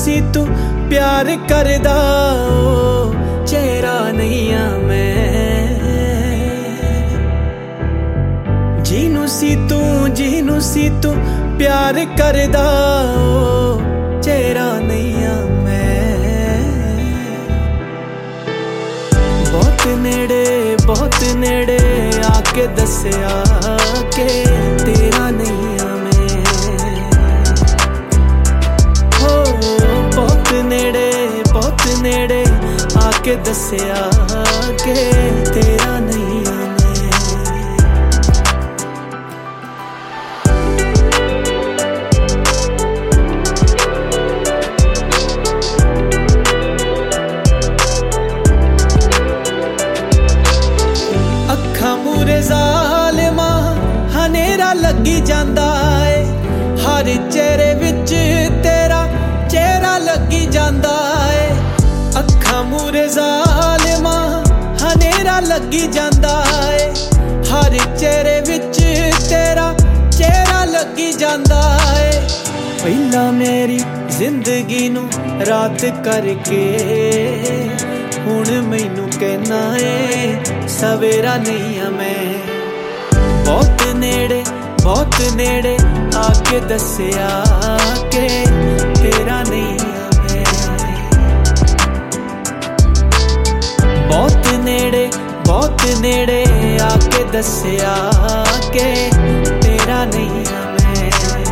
सी तू प्यार करदा ओ चेहरा नहीं आ मैं। जीनू सी तू प्यार करदा ओ चेहरा नहीं आ मैं। बहुत नेड़े आके दस्या के तेरा नहीं आ मैं। हो बहुत नेड़े आके दस्या के तेरा नहीं आ मैं। मूरे ज़ालिमा हनेरा लगी जांदा है, हर चेहरे विच तेरा चेहरा लगी जांदा है। अखा मूरे ज़ालिमा हनेरा लगी जांदा है, हर चेहरे विच तेरा चेहरा लगी जांदा है। पहला मेरी जिंदगी नू रात करके हुण मैनू कहना है सवेरा नहीं आ मैं। बहुत नेड़े आके दस्या के तेरा नहीं आ मैं। बहुत नेड़े आके दस्या के तेरा नहीं आ मैं।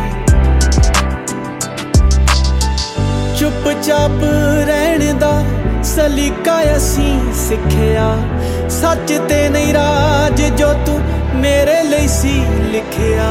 चुपचाप रहने दा सलीका असीं सिखिया, सच ते नहीं राज जो तू मेरे लिए सी लिखिया।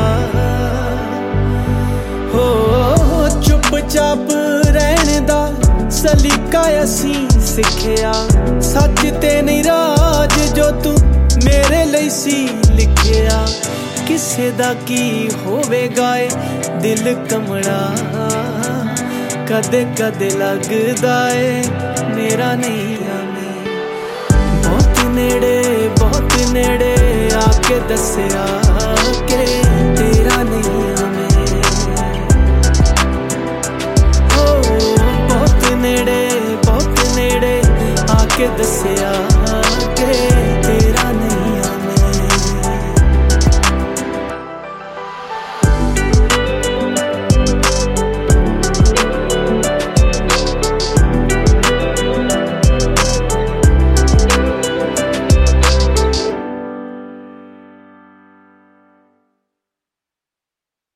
हो चुपचाप रहने दा सलीका असीं सिखिया, सच ते नहीं राज जो तू मेरे लिए सी लिखिया। किसे दा की होवेगा ए दिल कमड़ा, कदे कदे लगदा है मेरा नहीं आ मैं। बहुत नेड़े आके दस्या के तेरा नहीं आ मैं। हो बहुत नेड़े